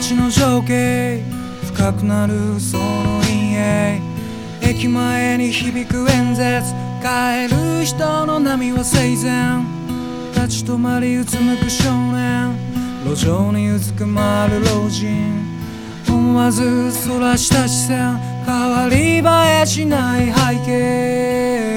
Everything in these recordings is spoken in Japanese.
街の情景深くなるその陰影、駅前に響く演説、帰る人の波は生前、立ち止まりうつむく少年、路上にうずくまる老人、思わずそらした視線、変わり映えしない背景、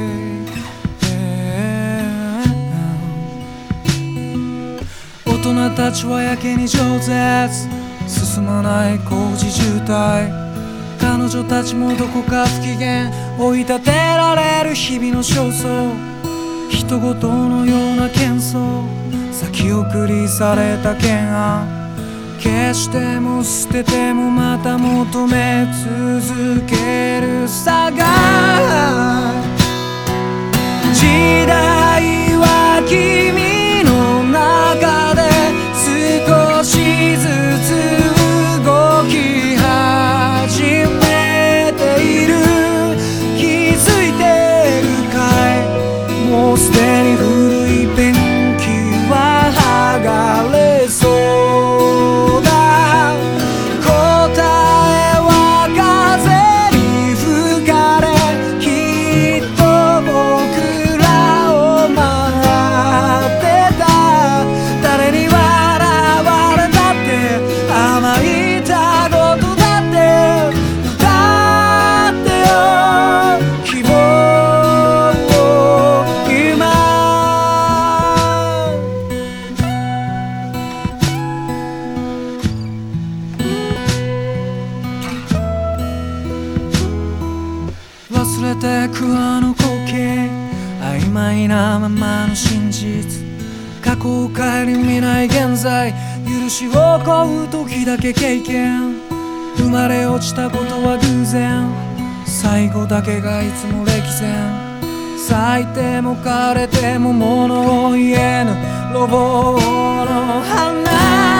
大人たちはやけに饒舌、進まない工事渋滞、彼女たちもどこか不機嫌、追い立てられる日々の焦燥、人事のような喧騒、先送りされた懸案、消しても捨ててもまた求め続けるさが、時代は君の中で少しずつ動き始めている、気づいてるかい、もうすでに古いペンキは剥がれそうだ、答えは風に吹かれ、きっと僕らを待ってた、誰に笑われたって甘いたことだって歌ってよ、希望を今、忘れてくあの光景、曖昧なままの真実、過去を顧みない現在、許しを請う時だけ経験、生まれ落ちたことは偶然、最後だけがいつも歴然、咲いても枯れても物を言えぬ路傍の花、